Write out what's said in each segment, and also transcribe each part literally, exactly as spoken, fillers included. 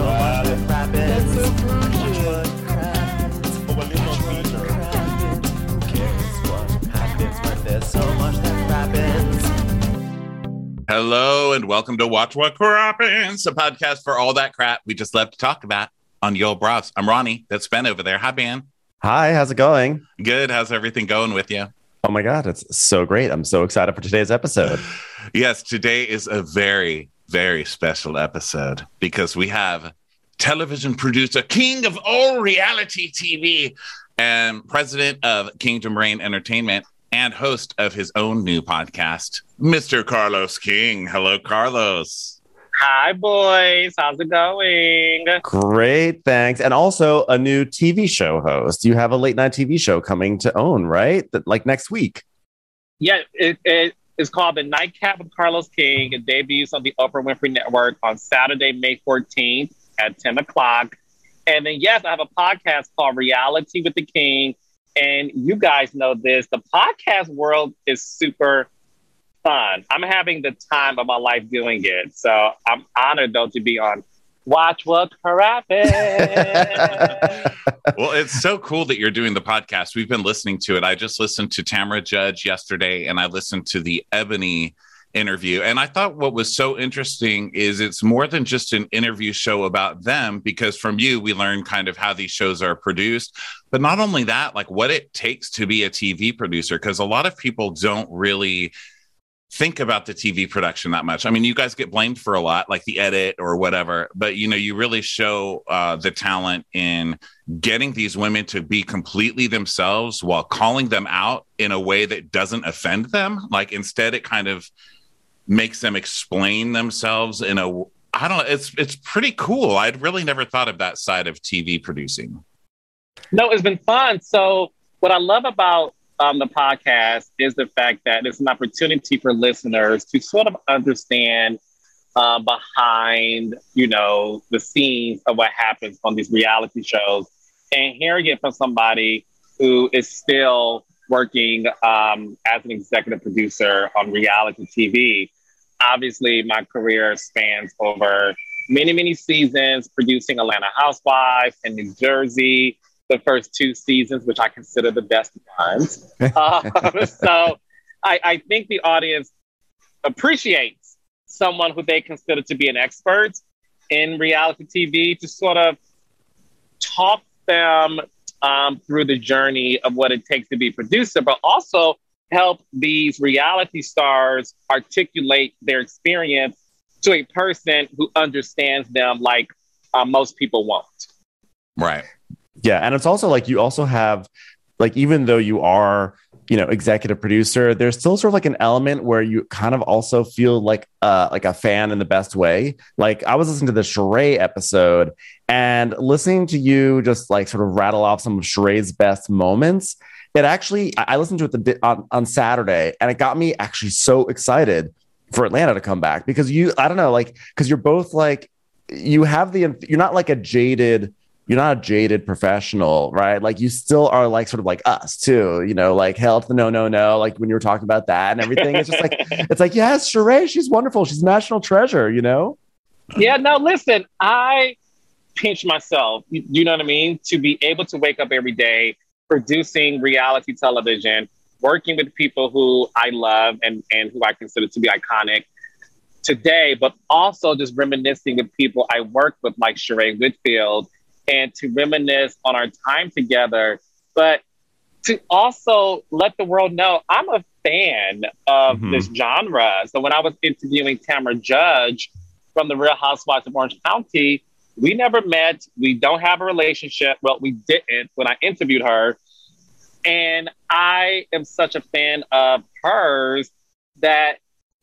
much that happens. Watch what happens. Watch what happens. Who cares what happens when there's so much that happens? Hello and welcome to Watch What Crappens, a podcast for all that crap we just love to talk about on Yo Bros. I'm Ronnie. That's Ben over there. Hi, Ben. Hi, how's it going? Good. How's everything going with you? Oh my God, it's so great. I'm so excited for today's episode. Yes, today is a very, very special episode because we have television producer, king of all reality T V, and president of Kingdom Reign Entertainment, and host of his own new podcast, Mister Carlos King. Hello, Carlos. Hi, boys. How's it going? Great, thanks. And also a new T V show host. You have a late night T V show coming to OWN, right? That, like next week. Yeah, it, it is called The Nightcap with Carlos King. It debuts on the Oprah Winfrey Network on Saturday, May fourteenth at ten o'clock. And then, yes, I have a podcast called Reality with the King. And you guys know this. The podcast world is super fun. I'm having the time of my life doing it. So I'm honored, though, to be on Watch What Crappens. Well, it's so cool that you're doing the podcast. We've been listening to it. I just listened to Tamra Judge yesterday, and I listened to the Ebony interview. And I thought what was so interesting is it's more than just an interview show about them, because from you, we learned kind of how these shows are produced. But not only that, like what it takes to be a T V producer, because a lot of people don't really think about the T V production that much. I mean, you guys get blamed for a lot, like the edit or whatever, but you know, you really show uh, the talent in getting these women to be completely themselves while calling them out in a way that doesn't offend them. Like instead, it kind of makes them explain themselves in a, I don't know, it's it's pretty cool. I'd really never thought of that side of T V producing. No, it's been fun. So what I love about Um, the podcast is the fact that it's an opportunity for listeners to sort of understand uh, behind, you know, the scenes of what happens on these reality shows, and hearing it from somebody who is still working um, as an executive producer on reality T V. Obviously, my career spans over many, many seasons, producing Atlanta Housewives in New Jersey, the first two seasons, which I consider the best ones. um, so I, I think the audience appreciates someone who they consider to be an expert in reality T V to sort of talk them um, through the journey of what it takes to be a producer, but also help these reality stars articulate their experience to a person who understands them like uh, most people won't. Right. Yeah. And it's also like you also have, like, even though you are, you know, executive producer, there's still sort of like an element where you kind of also feel like uh, like a fan in the best way. Like I was listening to the Sheree episode and listening to you just like sort of rattle off some of Sheree's best moments. It actually, I listened to it the, on, on Saturday, and it got me actually so excited for Atlanta to come back because you, I don't know, like, because you're both like, you have the, you're not like a jaded, you're not a jaded professional, right? Like you still are like sort of like us too, you know, like hell to the no, no, no. Like when you were talking about that and everything, it's just like, it's like, yes, Sheree, she's wonderful. She's a national treasure, you know? Yeah, no, listen, I pinch myself, you, you know what I mean? To be able to wake up every day, producing reality television, working with people who I love and, and who I consider to be iconic today, but also just reminiscing of people I worked with like Sheree Whitfield, and to reminisce on our time together, but to also let the world know I'm a fan of mm-hmm. this genre. So when I was interviewing Tamra Judge from The Real Housewives of Orange County, we never met. We don't have a relationship. Well, we didn't when I interviewed her. And I am such a fan of hers that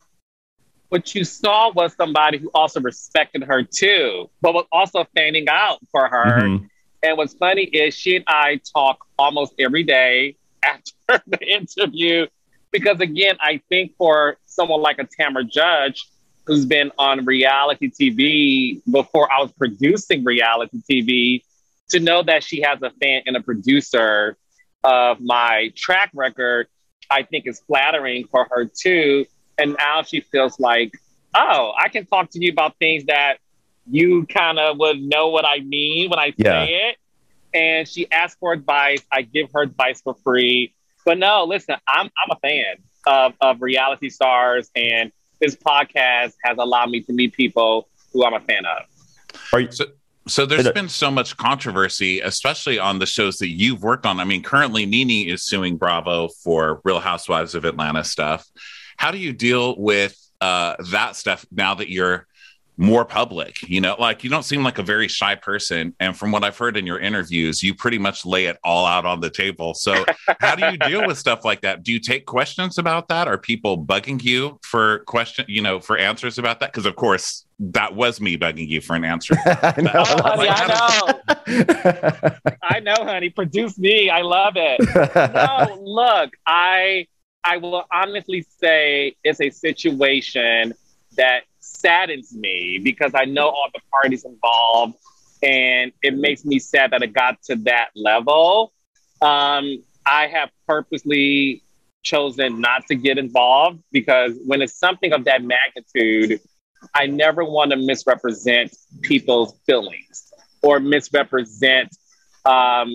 what you saw was somebody who also respected her too, but was also fanning out for her. Mm-hmm. And what's funny is she and I talk almost every day after the interview, because again, I think for someone like a Tamra Judge, who's been on reality T V before I was producing reality T V, to know that she has a fan and a producer of my track record, I think is flattering for her too. And now she feels like, oh, I can talk to you about things that you kind of would know what I mean when I Yeah. say it. And she asked for advice. I give her advice for free. But no, listen, I'm I'm a fan of, of reality stars, and this podcast has allowed me to meet people who I'm a fan of. Are you, So, so there's been so much controversy, especially on the shows that you've worked on. I mean, currently Nene is suing Bravo for Real Housewives of Atlanta stuff. How do you deal with uh, that stuff now that you're more public? You know, like you don't seem like a very shy person. And from what I've heard in your interviews, you pretty much lay it all out on the table. So how do you deal with stuff like that? Do you take questions about that? Are people bugging you for question, you know, for answers about that? Because of course, that was me bugging you for an answer. I know. Oh, honey, Like, how I know. I know, honey. Produce me. I love it. No, look, I I will honestly say it's a situation that saddens me because I know all the parties involved, and it makes me sad that it got to that level. Um, I have purposely chosen not to get involved because when it's something of that magnitude, I never want to misrepresent people's feelings or misrepresent um,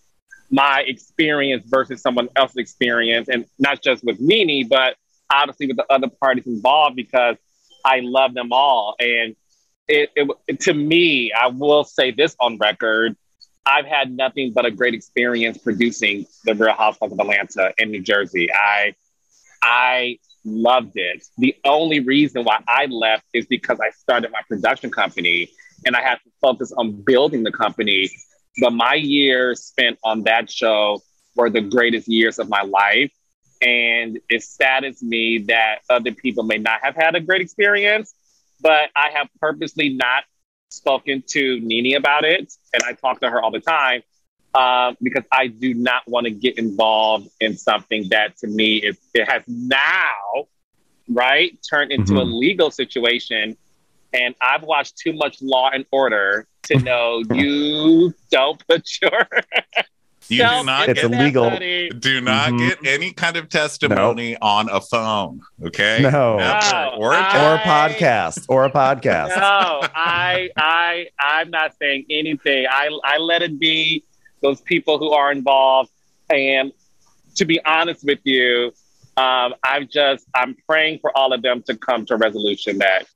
my experience versus someone else's experience, and not just with Nene, but obviously with the other parties involved, because I love them all. And it, it, to me, I will say this on record, I've had nothing but a great experience producing The Real Housewives of Atlanta in New Jersey. I, I loved it. The only reason why I left is because I started my production company and I had to focus on building the company. But my years spent on that show were the greatest years of my life. And it saddens me that other people may not have had a great experience, but I have purposely not spoken to Nene about it. And I talk to her all the time uh, because I do not want to get involved in something that to me, is, it has now, right, turned into mm-hmm. a legal situation. And I've watched too much Law and Order to know you don't put your... You do not it's get illegal. Do not mm-hmm. get any kind of testimony nope. on a phone. Okay. No. no or, a I, or a podcast. Or a podcast. No, I I I'm not saying anything. I I let it be those people who are involved. And to be honest with you, um, I've just I'm praying for all of them to come to a resolution that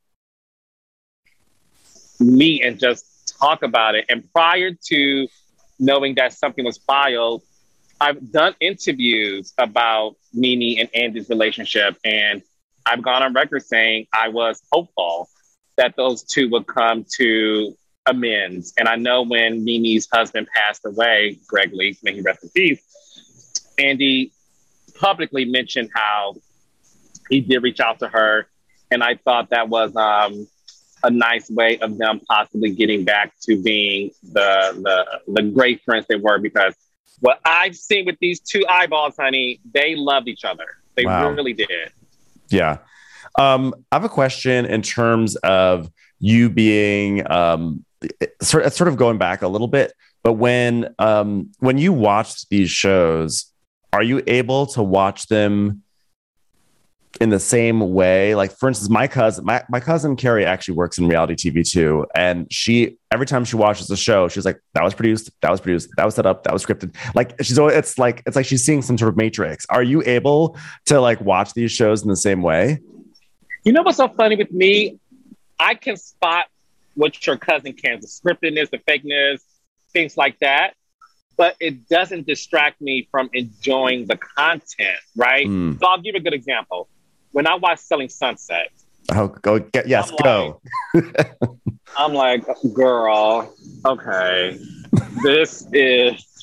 meet and just talk about it. And prior to knowing that something was filed, I've done interviews about Nene and Andy's relationship, and I've gone on record saying I was hopeful that those two would come to amends. And I know when Nene's husband passed away, Greg Lee, may he rest in peace, Andy publicly mentioned how he did reach out to her, and I thought that was um, a nice way of them possibly getting back to being the, the the great friends they were, because what I've seen with these two eyeballs, honey, they loved each other. They wow. really did. Yeah. Um, I have a question in terms of you being um, sort of, sort of going back a little bit, but when um, when you watch these shows, are you able to watch them in the same way? Like, for instance, my cousin, my, my cousin Carrie actually works in reality T V too. And she, every time she watches the show, she's like, that was produced, that was produced, that was set up, that was scripted. Like she's always, it's like, it's like she's seeing some sort of matrix. Are you able to like watch these shows in the same way? You know what's so funny with me? I can spot what your cousin can, the scriptedness, the fakeness, things like that. But it doesn't distract me from enjoying the content, right? Mm. So I'll give you a good example. When I watch Selling Sunset. Oh, go get yes, I'm go. Like, I'm like, girl, okay. This is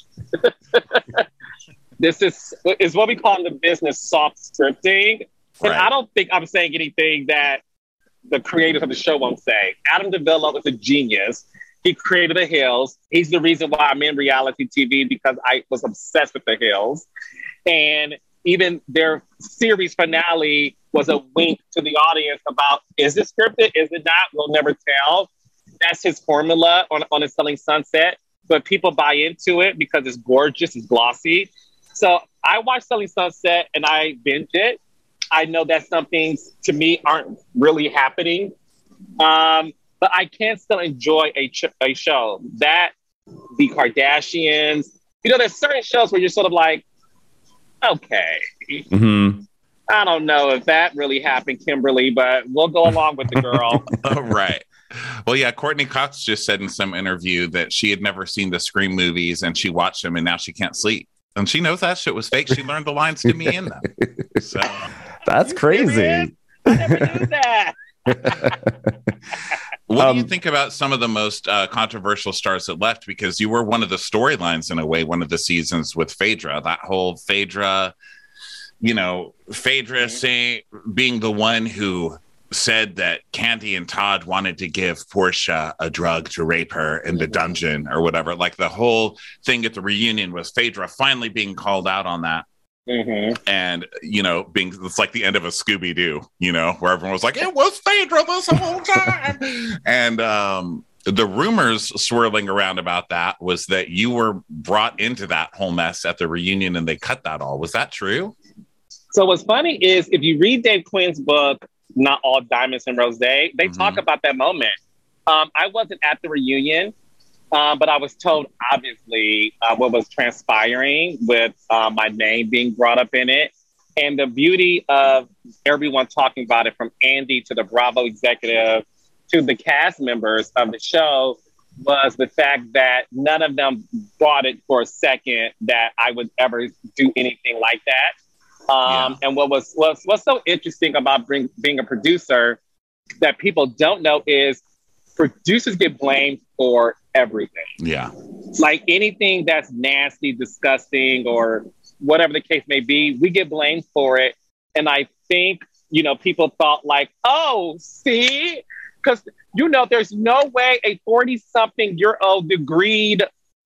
this is is what we call in the business soft scripting. And right. I don't think I'm saying anything that the creators of the show won't say. Adam DeVillo is a genius. He created The Hills. He's the reason why I'm in reality T V, because I was obsessed with The Hills. And even their series finale was a wink to the audience about, is it scripted? Is it not? We'll never tell. That's his formula on, on a Selling Sunset. But people buy into it because it's gorgeous, it's glossy. So I watch Selling Sunset and I binge it. I know that some things to me aren't really happening. Um, but I can still enjoy a, ch- a show. That, the Kardashians, you know, there's certain shows where you're sort of like, okay, Mm-hmm. I don't know if that really happened, Kimberly, but we'll go along with the girl. Oh, right. Well, yeah, Courtney Cox just said in some interview that she had never seen the Scream movies and she watched them and now she can't sleep. And she knows that shit was fake. She learned the lines to me in them. So That's crazy. I never knew that. what Um, do you think about some of the most uh, controversial stars that left? Because you were one of the storylines in a way, one of the seasons with Phaedra, that whole Phaedra, you know, Phaedra saying, being the one who said that Candy and Todd wanted to give Portia a drug to rape her in the dungeon or whatever. Like the whole thing at the reunion was Phaedra finally being called out on that. Mm-hmm. And, you know, being, it's like the end of a Scooby-Doo, you know, where everyone was like, it was Phaedra this whole time. And um, the rumors swirling around about that was that you were brought into that whole mess at the reunion and they cut that all. Was that true? So what's funny is if you read Dave Quinn's book, Not All Diamonds and Rose, they mm-hmm. talk about that moment. Um, I wasn't at the reunion, um, but I was told, obviously, uh, what was transpiring with uh, my name being brought up in it. And the beauty of everyone talking about it, from Andy to the Bravo executive to the cast members of the show, was the fact that none of them bought it for a second that I would ever do anything like that. Um, yeah. And what was what's, what's so interesting about bring, being a producer that people don't know is producers get blamed for everything. Yeah. Like anything that's nasty, disgusting, or whatever the case may be, we get blamed for it. And I think, you know, people thought like, oh, see, because, you know, there's no way a forty-something-year-old degreed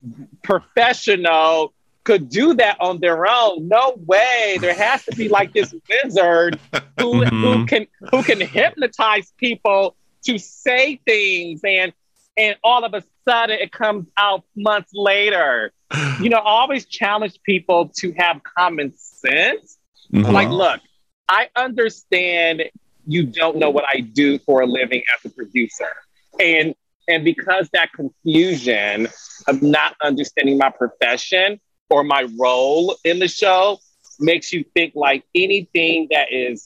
professional could do that on their own. No way. There has to be like this wizard who, mm-hmm. who can who can hypnotize people to say things, and and all of a sudden it comes out months later. You know, I always challenge people to have common sense. Mm-hmm. Like, look, I understand you don't know what I do for a living as a producer. And and because that confusion of not understanding my profession or my role in the show makes you think like anything that is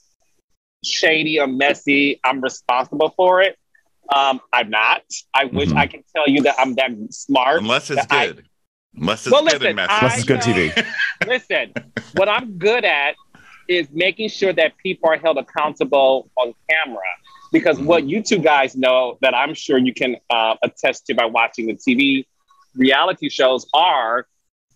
shady or messy, I'm responsible for it. Um, I'm not. I wish mm-hmm. I could tell you that I'm that smart. Unless it's good. I, Unless it's well, good listen, and messy. Unless it's good T V. Listen, what I'm good at is making sure that people are held accountable on camera. Because mm-hmm. what you two guys know that I'm sure you can uh, attest to by watching the T V reality shows are,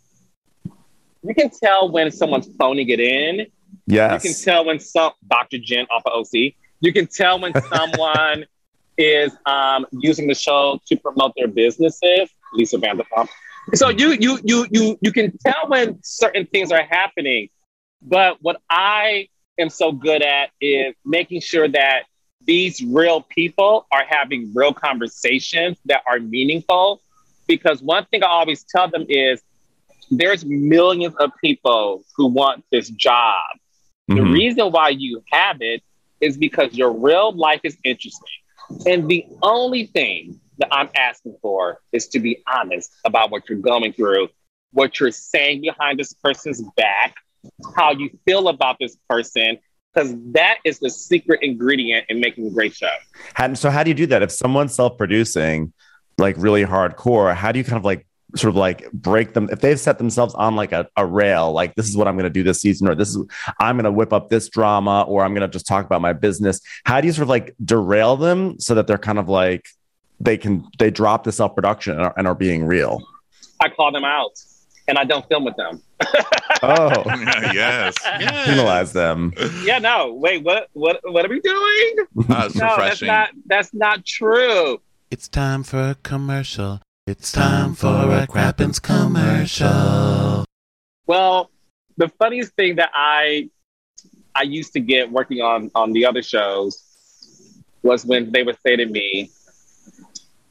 you can tell when someone's phoning it in. Yes. You can tell when some, Doctor Jen off of O C, you can tell when someone is um, using the show to promote their businesses, Lisa Vanderpump. So you, you, you, you, you can tell when certain things are happening. But what I am so good at is making sure that these real people are having real conversations that are meaningful. Because one thing I always tell them is there's millions of people who want this job. Mm-hmm. The reason why you have it is because your real life is interesting. And the only thing that I'm asking for is to be honest about what you're going through, what you're saying behind this person's back, how you feel about this person, because that is the secret ingredient in making a great show. And so how do you do that? If someone's self-producing, like really hardcore, how do you kind of like sort of like break them? If they've set themselves on like a, a rail, like this is what I'm going to do this season, or this is, I'm going to whip up this drama, or I'm going to just talk about my business. How do you sort of like derail them so that they're kind of like, they can, they drop the self-production and are, and are being real? I call them out and I don't film with them. Oh, yeah, yes. yes. Penalize them. Yeah, no, wait, what, what, what are we doing? That's no, refreshing. that's not, that's not true. It's time for a commercial. It's time for a Crappens commercial. Well, the funniest thing that I I used to get working on, on the other shows was when they would say to me,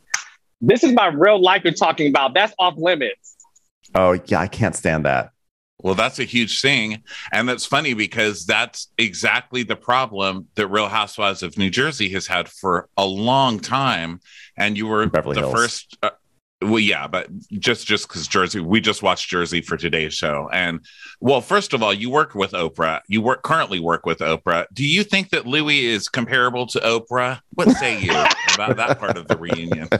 this is my real life you're talking about. That's off limits. Oh, yeah, I can't stand that. Well, that's a huge thing. And that's funny because that's exactly the problem that Real Housewives of New Jersey has had for a long time. And you were Beverly the Hills. first. Uh, well, yeah, but just just because Jersey, we just watched Jersey for today's show. And well, first of all, you work with Oprah. You work currently work with Oprah. Do you think that Louis is comparable to Oprah? What say you about that part of the reunion?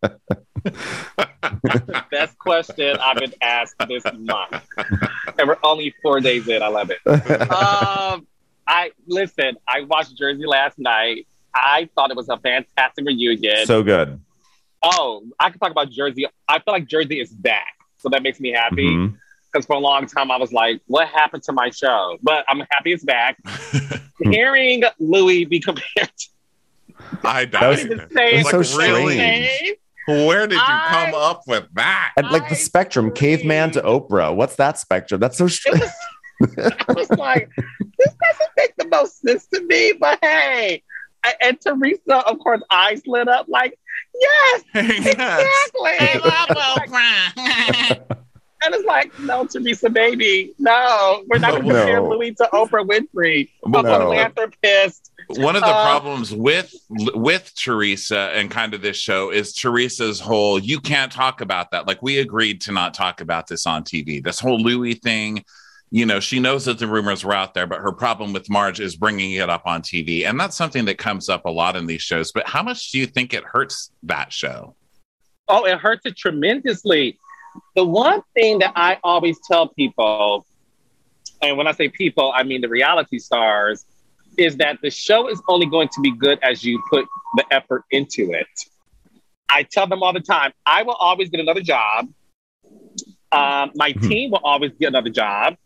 That's the best question I've been asked this month. And we're only four days in. I love it. Um, I listen. I watched Jersey last night. I thought it was a fantastic reunion. So good. Oh, I can talk about Jersey. I feel like Jersey is back, so that makes me happy. Mhm. Because for a long time I was like, "What happened to my show?" But I'm happy it's back. Hearing Louis be compared to I That was- died. the same, was so the really? same. Where did you I- come up with that? And like the I spectrum, caveman to agree. Oprah. What's that spectrum? That's so strange. I was like, this doesn't make the most sense to me, but hey. A- And Teresa, of course, eyes lit up like, yes, Yes. exactly. And it's like, no, Teresa, baby, no, we're not going to No. compare Louis to Oprah Winfrey. Well, I'm no. philanthropist. One of the Uh, problems with with Teresa and kind of this show is Teresa's whole you can't talk about that. Like we agreed to not talk about this on T V. This whole Louis thing, you know, she knows that the rumors were out there, but her problem with Marge is bringing it up on T V, and that's something that comes up a lot in these shows. But how much do you think it hurts that show? Oh, it hurts it tremendously. The one thing that I always tell people, and when I say people, I mean the reality stars, is that the show is only going to be good as you put the effort into it. I tell them all the time, I will always get another job. Um, my Mhm. team will always get another job.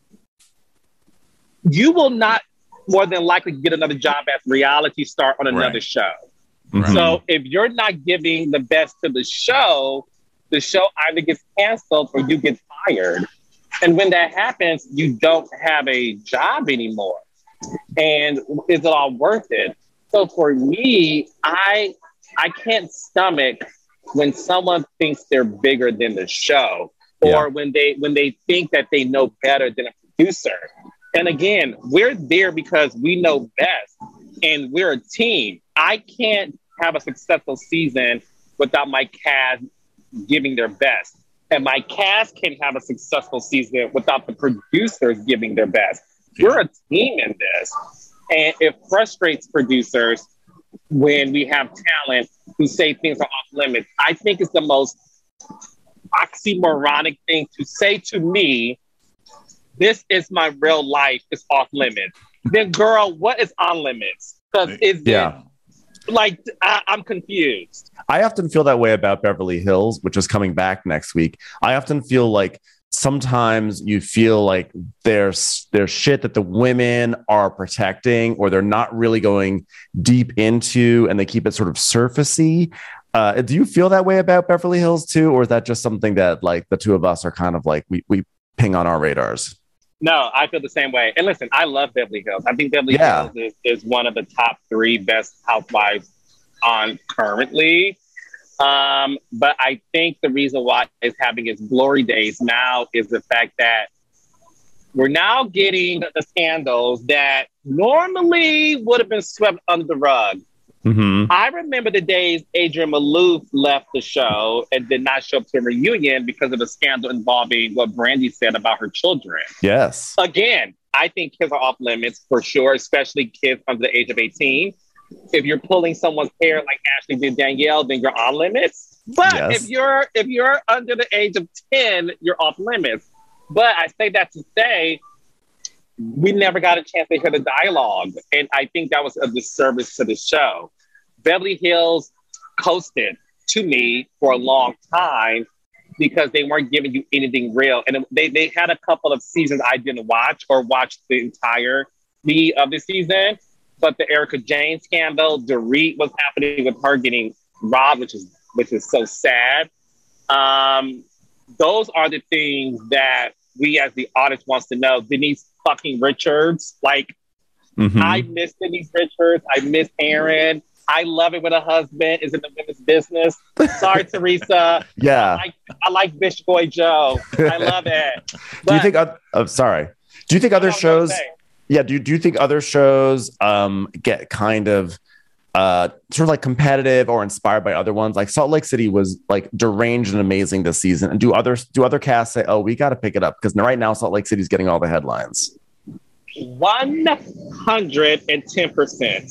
You will not more than likely get another job as reality star on another Right. show. Mhm. So if you're not giving the best to the show, the show either gets canceled or you get fired. And when that happens, you don't have a job anymore. And is it all worth it? So for me, I I can't stomach when someone thinks they're bigger than the show, or Yeah. when they when they think that they know better than a producer. And again, we're there because we know best, and we're a team. I can't have a successful season without my cast giving their best. And my cast can have a successful season without the producers giving their best. We're a team in this. And it frustrates producers when we have talent who say things are off limits. I think it's the most oxymoronic thing to say to me, this is my real life, it's off limits. Then girl, what is on limits? Because is Yeah. it like, I, I'm confused. I often feel that way about Beverly Hills, which is coming back next week. I often feel like sometimes you feel like there's there's shit that the women are protecting, or they're not really going deep into, and they keep it sort of surfacey. Uh, do you feel that way about Beverly Hills too, or is that just something that like the two of us are kind of like we we ping on our radars? No, I feel the same way. And listen, I love Beverly Hills. I think Beverly Yeah. Hills is, is one of the top three best housewives on currently. Um, but I think the reason why it's having its glory days now is the fact that we're now getting the scandals that normally would have been swept under the rug. Mm-hmm. I remember the days Adrian Malouf left the show and did not show up to a reunion because of a scandal involving what Brandy said about her children. Yes. Again, I think kids are off limits for sure, especially kids under the age of eighteen. If you're pulling someone's hair like Ashley did Danielle, then you're on limits. But Yes. if you're if you're under the age of ten, you're off limits. But I say that to say we never got a chance to hear the dialogue. And I think that was a disservice to the show. Beverly Hills coasted to me for a long time because they weren't giving you anything real. And they, they had a couple of seasons I didn't watch or watched the entirety of the season. But the Erica Jane scandal, Dorit was happening with her getting robbed, which is which is so sad. Um, those are the things that we as the audience wants to know. Denise fucking Richards, like Mhm. I miss Denise Richards. I miss Aaron. I love it when a husband is in the women's business. Sorry, Teresa. Yeah. I like, I like Bitch Boy Joe. I love it. But, do you think? Oh, sorry. Do you think other shows? Yeah. Do you, do you think other shows um, get kind of uh, sort of like competitive or inspired by other ones? Like Salt Lake City was like deranged and amazing this season. And do others do other casts say, "Oh, we got to pick it up"? Because right now Salt Lake City's getting all the headlines. One hundred and ten percent.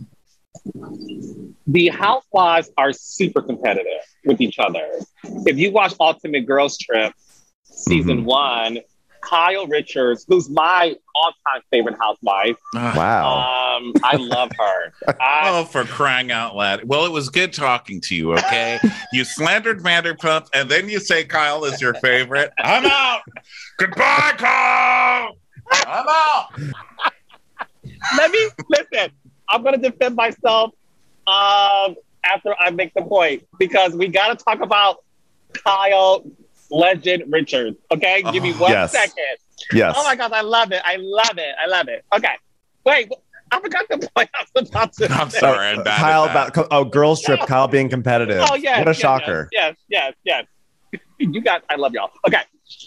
The housewives are super competitive with each other. If you watch Ultimate Girls Trip season mm-hmm. one, Kyle Richards, who's my all-time favorite housewife. Wow. Um, I love her. I, oh, for crying out loud. Well, it was good talking to you, okay? You slandered Vanderpump, and then you say Kyle is your favorite. I'm out. Goodbye, Kyle. I'm out. Let me, listen, I'm going to defend myself um, after I make the point, because we got to talk about Kyle Legend Richards. Okay, give me one yes. second. Yes. Oh my God, I love it. I love it. I love it. Okay, wait, I forgot the point I was about to. I'm sorry, I'm bad Kyle at that. about oh girls trip. Kyle being competitive. Oh yeah, what a yes, shocker. Yes, yes, yes, yes. You got. I love y'all. Okay.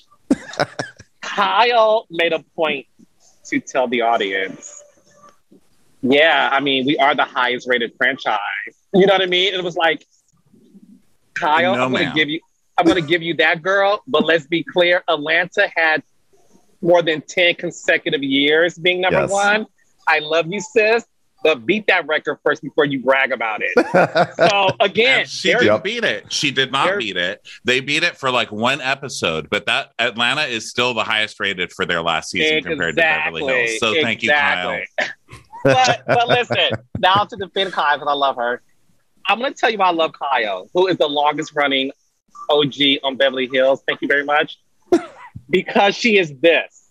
Kyle made a point to tell the audience. Yeah, I mean, we are the highest rated franchise. You know what I mean? It was like, Kyle, no, I'm going ma'am. to give you, I'm going to give you that, girl. But let's be clear, Atlanta had more than ten consecutive years being number yes. one. I love you, sis, but beat that record first before you brag about it. So again, and she didn't beat it. She did not beat it. They beat it for like one episode, but that Atlanta is still the highest rated for their last season exactly, compared to Beverly Hills. So exactly. thank you, Kyle. but but listen, now to defend Kyle, because I love her. I'm going to tell you why I love Kyle, who is the longest running O G on Beverly Hills. Thank you very much. Because she is this.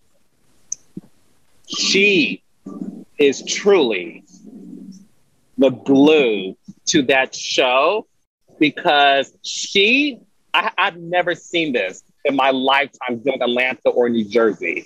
She is truly the glue to that show, because she, I, I've never seen this in my lifetime doing Atlanta or New Jersey.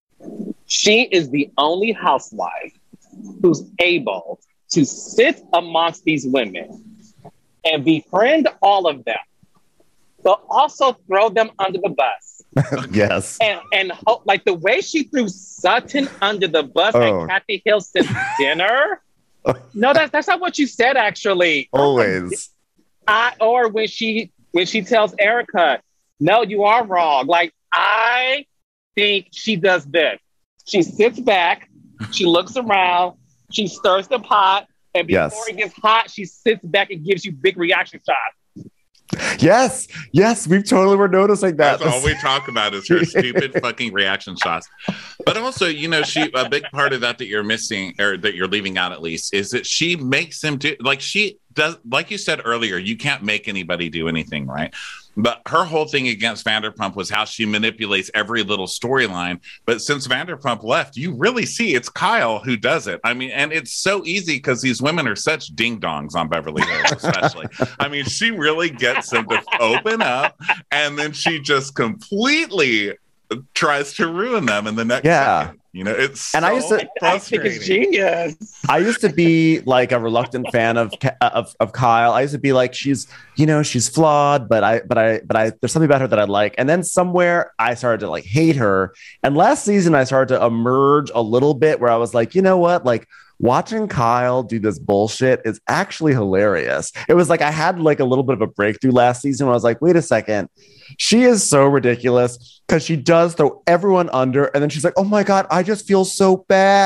She is the only housewife who's able to sit amongst these women and befriend all of them, but also throw them under the bus. yes. And and ho- like the way she threw Sutton under the bus oh. at Kathy Hilton's dinner. No, that's that's not what you said, actually. Always. I or when she when she tells Erica, no, you are wrong. Like, I think she does this. She sits back, she looks around, she stirs the pot, and before yes. it gets hot, she sits back and gives you big reaction shots. Yes, yes, we totally were noticing that. That's all we talk about is her stupid fucking reaction shots. But also, you know, she a big part of that that you're missing, or that you're leaving out at least, is that she makes them do, like she does, like you said earlier, you can't make anybody do anything, right? But her whole thing against Vanderpump was how she manipulates every little storyline. But since Vanderpump left, you really see it's Kyle who does it. I mean, and it's so easy because these women are such ding-dongs on Beverly Hills, especially. I mean, she really gets them to open up, and then she just completely tries to ruin them in the next yeah. second. You know, it's and so I used to, I think it's genius. I used to be like a reluctant fan of, of of Kyle. I used to be like, she's, you know, she's flawed, but I, but I, but I, there's something about her that I like. And then somewhere I started to like hate her. And last season I started to emerge a little bit where I was like, you know what, like, watching Kyle do this bullshit is actually hilarious. It was like I had like a little bit of a breakthrough last season where I was like, wait a second. She is so ridiculous because she does throw everyone under. And then she's like, oh my God, I just feel so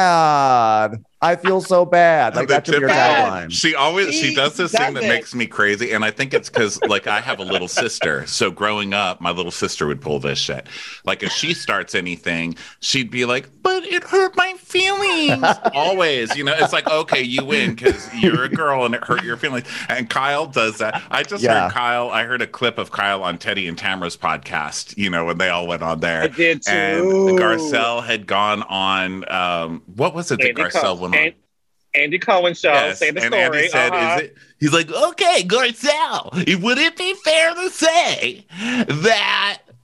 bad. I feel so bad. Like that's your tagline. She always she, she does this does thing that it. makes me crazy, and I think it's because like I have a little sister. So growing up, my little sister would pull this shit. Like if she starts anything, she'd be like, "But it hurt my feelings." Always, you know. It's like, okay, you win because you're a girl and it hurt your feelings. And Kyle does that. I just Yeah. heard Kyle. I heard a clip of Kyle on Teddy and Tamara's podcast. You know when they all went on there. I did too. And Garcelle had gone on. Um, what was it that Andy Garcelle Co- went on? An- Andy Cohen show. Yes, Say the and story. Andy said, uh-huh. "Is it?" He's like, "Okay, Garcelle, would it be fair to say that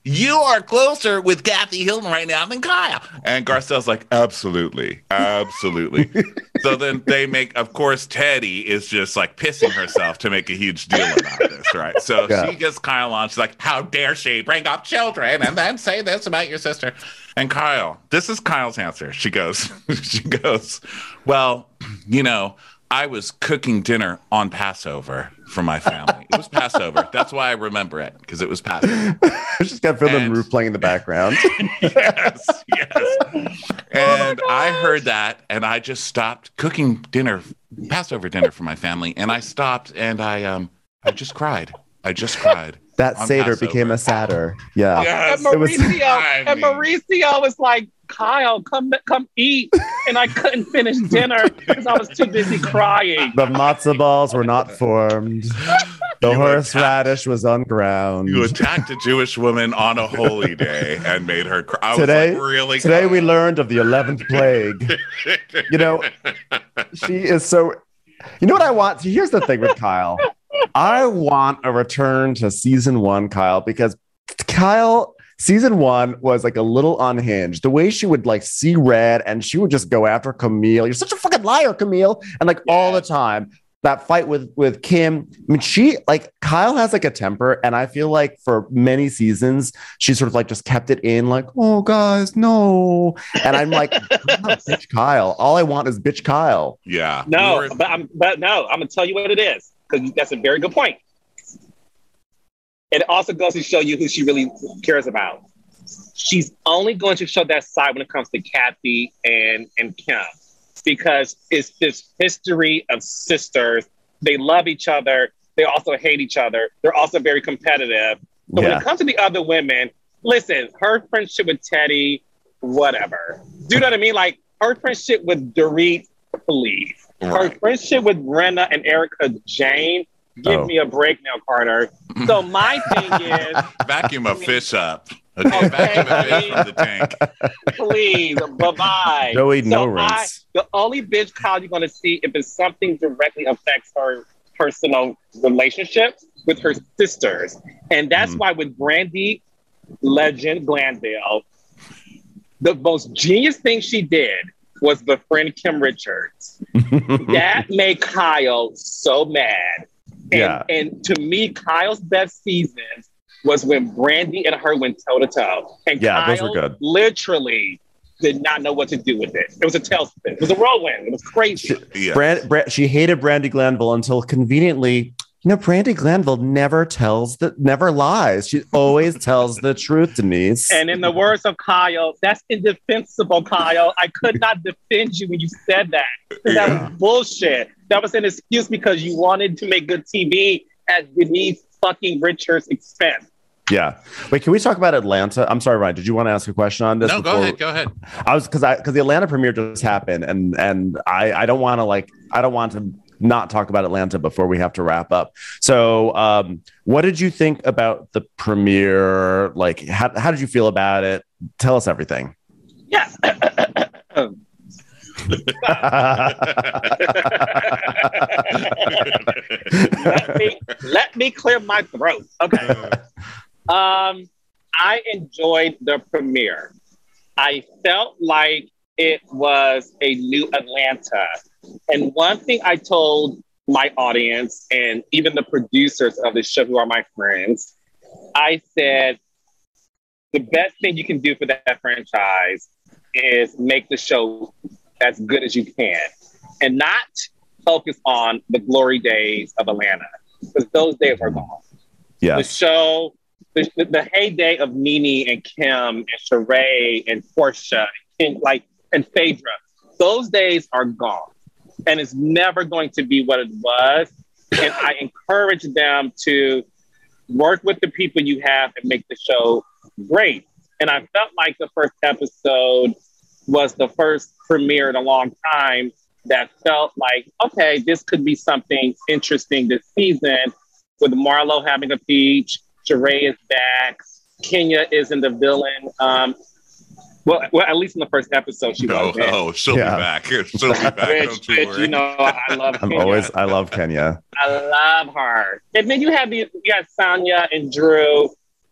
you are closer with Kathy Hilton right now than Kyle. And Garcelle's like, absolutely, absolutely. So then they make, of course, Teddi is just like pissing herself to make a huge deal about this, right? So yeah. she gets Kyle on. She's like, how dare she bring up children and then say this about your sister? And Kyle, this is Kyle's answer. She goes, she goes, well, you know, I was cooking dinner on Passover for my family. It was Passover. That's why I remember it, because it was Passover. I just got Phil and Roof playing in the background. yes, yes. And oh I heard that, and I just stopped cooking dinner, Passover dinner for my family, and I stopped, and I um, I just cried. I just cried. That Seder Passover. became a Satyr. Yeah. Yes. And Mauricio, I mean, and Mauricio was like, Kyle, come come eat. And I couldn't finish dinner because I was too busy crying. The matzo balls were not formed. The you horseradish was on ground. You attacked a Jewish woman on a holy day and made her cry. I today, was like, really? Today we learned of the eleventh plague. You know, she is so... You know what I want? See, here's the thing with Kyle. I want a return to season one, Kyle, because Kyle... Season one was like a little unhinged. The way she would like see red and she would just go after Camille. You're such a fucking liar, Camille. And like yeah. all the time, that fight with, with Kim. I mean, she like Kyle has like a temper. And I feel like for many seasons, she sort of like just kept it in like, oh, guys, no. And I'm like, bitch Kyle. All I want is bitch Kyle. Yeah. No, but I'm, but no, I'm going to tell you what it is. Because that's a very good point. It also goes to show you who she really cares about. She's only going to show that side when it comes to Kathy and, and Kim, because it's this history of sisters. They love each other. They also hate each other. They're also very competitive. But yeah. when it comes to the other women, listen, her friendship with Teddi, whatever. Do you know what I mean? Like her friendship with Dorit, please. Right. Her friendship with Brenna and Erica Jane, give oh. me a break now, Carter. So my thing is... Vacuum a fish up. Okay, vacuum a fish from the tank. Please, bye-bye. Joey, so no rinse. The only bitch Kyle you're going to see if it's something directly affects her personal relationship with her sisters. And that's mm. why with Brandy, Legend, Glanville, the most genius thing she did was befriend Kim Richards. That made Kyle so mad. And, yeah. and to me, Kyle's best seasons was when Brandy and her went toe to toe. And yeah, Kyle those were good. Literally did not know what to do with it. It was a tailspin. It was a whirlwind. It was crazy. She, yeah. Brand, Brand, she hated Brandy Glanville until conveniently, you know, Brandy Glanville never tells the, never lies. She always tells the truth, Denise. And in the words of Kyle, that's indefensible, Kyle. I could not defend you when you said that. That yeah. was bullshit. That was an excuse because you wanted to make good T V at Denise fucking Richards' expense. Yeah. Wait, can we talk about Atlanta? I'm sorry, Ryan. Did you want to ask a question on this? No, before? go ahead. Go ahead. I was because I because the Atlanta premiere just happened, and and I I don't want to like I don't want to not talk about Atlanta before we have to wrap up. So, um, what did you think about the premiere? Like, how how did you feel about it? Tell us everything. Yes. let me let me clear my throat. Okay. Um, I enjoyed the premiere. I felt like it was a new Atlanta. And one thing I told my audience and even the producers of the show, who are my friends, I said, the best thing you can do for that franchise is make the show as good as you can and not focus on the glory days of Atlanta, because those days are gone. Yeah. The show, the, the heyday of Nene and Kim and Sheree and Portia and like and Phaedra, those days are gone, and it's never going to be what it was. And I encourage them to work with the people you have and make the show great. And I felt like the first episode was the first premiere in a long time that felt like, okay, this could be something interesting this season, with Marlo having a peach, Sheree is back, Kenya isn't the villain. Um, well, well, at least in the first episode, she no, was. In. Oh, she'll yeah. be back. She'll be back. Bitch, you, bitch, you know, I love I'm Kenya. always, I love Kenya. I love her. And then you have the, you got Sonya and Drew.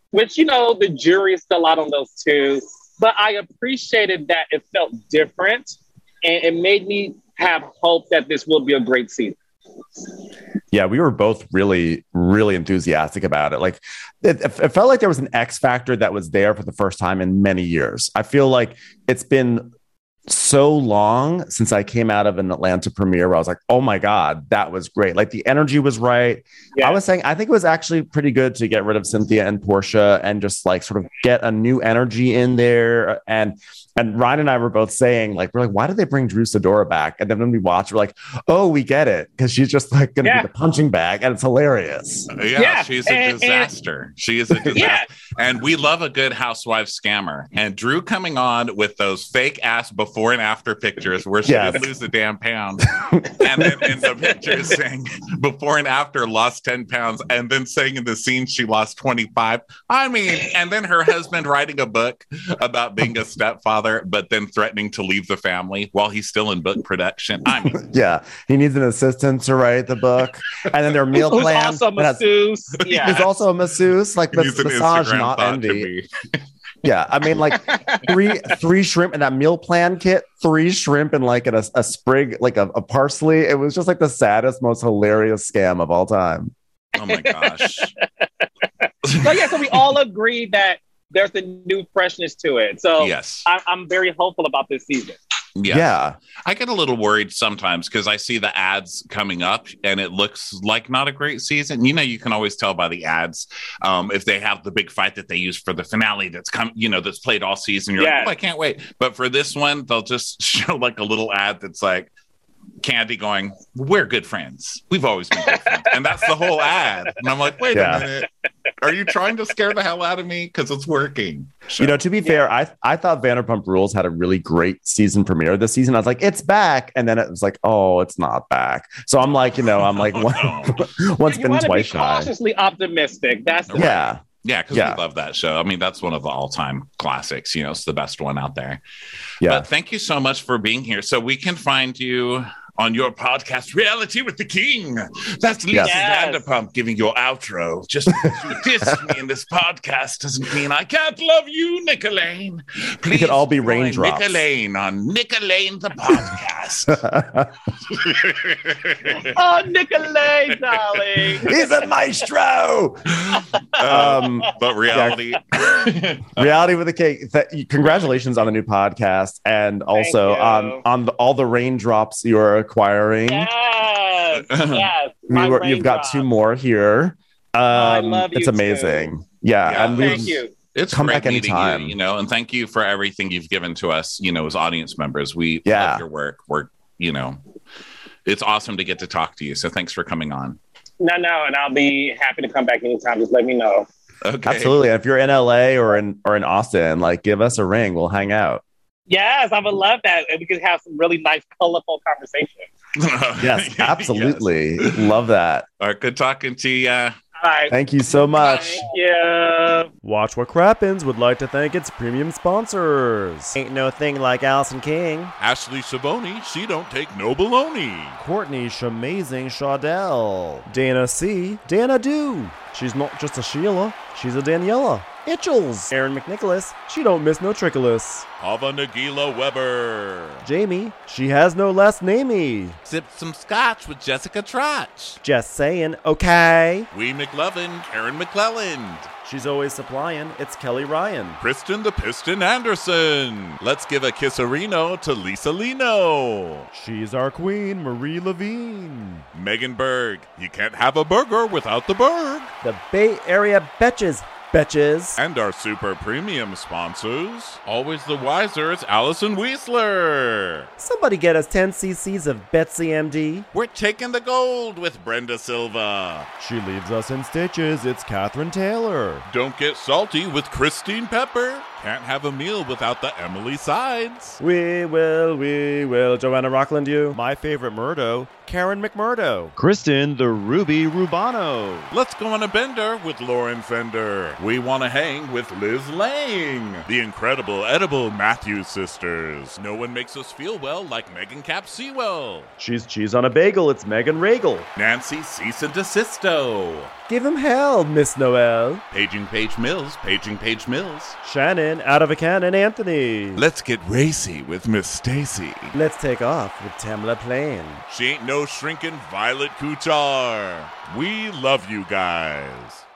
which, you know, the jury is still out on those two. But I appreciated that it felt different, and it made me have hope that this will be a great season. Yeah, we were both really, really enthusiastic about it. Like, it, it felt like there was an X factor that was there for the first time in many years. I feel like it's been so long since I came out of an Atlanta premiere where I was like, oh my God, that was great. Like, the energy was right. Yeah. I was saying, I think it was actually pretty good to get rid of Cynthia and Portia and just like sort of get a new energy in there. And And Ryan and I were both saying, like, we're like, why did they bring Drew Sidora back? And then when we watch, we're like, oh, we get it. Because she's just like going to yeah. be the punching bag. And it's hilarious. Yeah, yeah. she's a and, disaster. And, she is a disaster. Yeah. And we love a good housewife scammer. And Drew coming on with those fake ass before and after pictures where she yes. didn't lose a damn pound. And then in the pictures saying before and after lost ten pounds. And then saying in the scene she lost twenty-five. I mean, and then her husband writing a book about being a stepfather, but then threatening to leave the family while he's still in book production. I mean, yeah, he needs an assistant to write the book, and then their meal Who's plan. Also a masseuse. Has, yeah, he's also a masseuse, like mas- massage, not envy. Yeah, I mean, like three three shrimp in that meal plan kit, three shrimp and like a, a sprig, like a, a parsley. It was just like the saddest, most hilarious scam of all time. Oh my gosh. So yeah, so we all agree that there's a new freshness to it. So yes, I, I'm very hopeful about this season. Yes. Yeah. I get a little worried sometimes because I see the ads coming up and it looks like not a great season. You know, you can always tell by the ads um, if they have the big fight that they use for the finale that's come, you know, that's played all season. You're yes. like, oh, I can't wait. But for this one, they'll just show like a little ad that's like Candy going, we're good friends. We've always been good friends. And that's the whole ad. And I'm like, wait yeah. a minute. Are you trying to scare the hell out of me? Because it's working. So, you know, to be fair, yeah. I I thought Vanderpump Rules had a really great season premiere this season. I was like, it's back. And then it was like, oh, it's not back. So I'm like, you know, I'm like, oh, no. once you been twice be shy. Cautiously optimistic. That's the yeah. Way. Yeah, because yeah. we love that show. I mean, that's one of the all-time classics. You know, it's the best one out there. Yeah. But thank you so much for being here. So we can find you on your podcast, Reality with the King. That's Lisa yes. Vanderpump giving your outro. Just because you diss me in this podcast doesn't mean I can't love you, Nick Elaine. Please, we could all be join raindrops. Nick Elaine on Nick Elaine the podcast. Oh, Nick Elaine, darling. He's a maestro. um, but reality, yeah. Reality with the King. Th- congratulations on the new podcast, and also on on the, all the raindrops you're acquiring. Yes, yes. We were, you've got two more here. Um, oh, I love you it's amazing. Too. Yeah, yeah, and thank you. It's come great back anytime. You, you know, and thank you for everything you've given to us. You know, as audience members, we yeah. love your work. We're, you know, it's awesome to get to talk to you. So thanks for coming on. No, no, and I'll be happy to come back anytime. Just let me know. Okay, absolutely. If you're in L A or in or in Austin, like give us a ring. We'll hang out. Yes, I would love that, and we could have some really nice, colorful conversations. Yes, absolutely. Yes. Love that. All right, good talking to you. All right. Thank you so much. Thank you. Watch What Crappens would like to thank its premium sponsors. Ain't No Thing Like Allison King. Ashley Savoni, she don't take no baloney. Courtney Shamazing Shaudell. Dana C. Dana Do. She's not just a Sheila, she's a Daniela. Itchels. Aaron McNicholas, she don't miss no trickolas. Ava Nagila Weber. Jamie, she has no last namey. Sip some scotch with Jessica Trotch. Just saying, okay. Wee McLovin, Karen McClelland. She's always supplying, it's Kelly Ryan. Kristen the Piston Anderson. Let's give a kisserino to Lisa Lino. She's our queen, Marie Levine. Megan Berg, you can't have a burger without the Berg. The Bay Area Betches. Betches. And our super premium sponsors. Always the wiser, it's Allison Weisler. Somebody get us ten cc's of Betsy M D. We're taking the gold with Brenda Silva. She leaves us in stitches, it's Catherine Taylor. Don't get salty with Christine Pepper. Can't have a meal without the Emily Sides. We will, we will. Joanna Rockland, you. My favorite Murdo, Karen McMurdo. Kristen, the Ruby Rubano. Let's go on a bender with Lauren Fender. We want to hang with Liz Lang. The incredible edible Matthews sisters. No one makes us feel well like Megan Cap Sewell. She's cheese on a bagel, it's Megan Regal. Nancy Cease and Desisto. Give him hell, Miss Noel. Paging Paige Mills, paging Paige Mills. Shannon, out of a cannon, Anthony. Let's get racy with Miss Stacy. Let's take off with Tamla Plain. She ain't no shrinking Violet Kuchar. We love you guys.